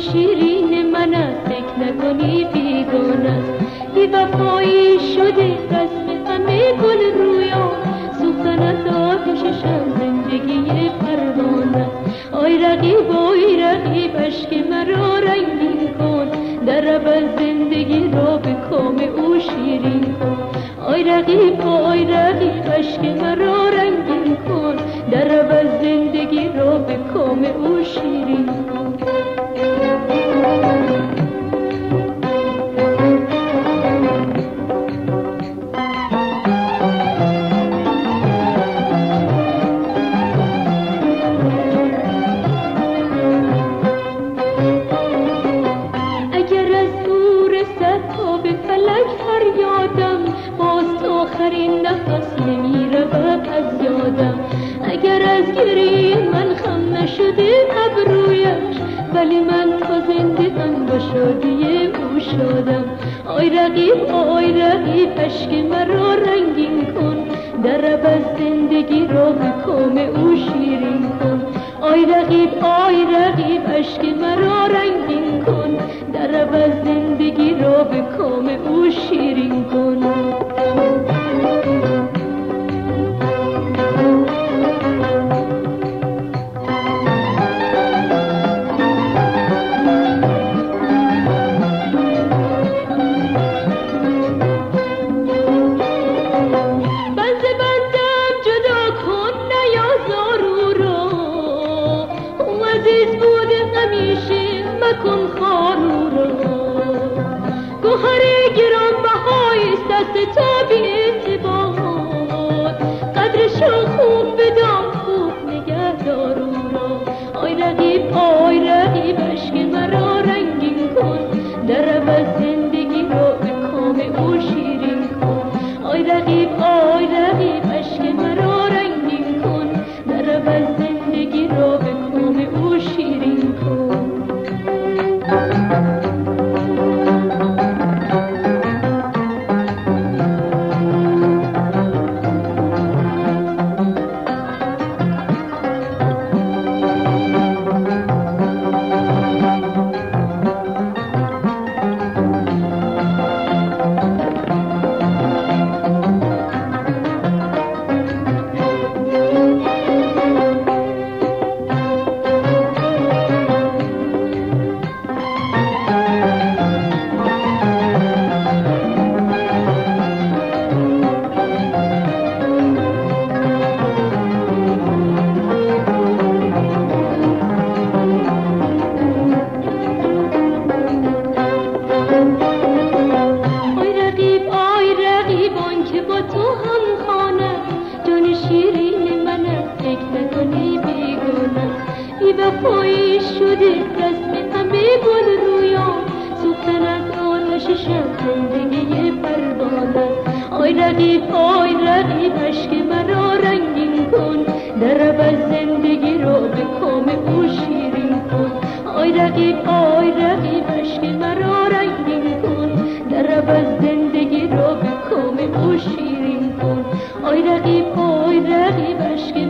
شیرین من است، فکر نکنی بیگانه است. بی وفایی شده رسم همه گل رویا، سوختن از آتششم زندگی پروانه. آی رقیب اشک مرا رنگین کن، در اول زندگی را به کام او شیرین کن. آی رقیب اشک مرا رنگین کن، در اول زندگی را به کام او شیرین کن. ولی من تا زنده‌ام با شادی او شادم. آی رقیب اشک مرا رنگین کن، در عوض زندگی را به کام او شیرین کن. آی رقیب اشک مرا رنگین کن، در عوض زندگی را به کام او شیرین کن. مکن خارو را گوهر گران بهایست دست تا بی اعتبار، قدرش را خوب بدان خوب نگه دار او را. آی رقیب اشک مرا رنگین کن، در عوض زندگی را به کام او شیرین کن. آی رقیب اشک مرا رنگین کن، در عوض زندگی را به کام او شیرین کن. وفایی شده رسم همه گل رویا، سوختن از آتششم زندگی پروانه. آی رقیب اشک مرا رنگین کن، در عوض زندگی را به کام او شیرین کن. آی رقیب اشک مرا رنگین کن، در عوض زندگی را به کام او شیرین کن. آی رقیب اشک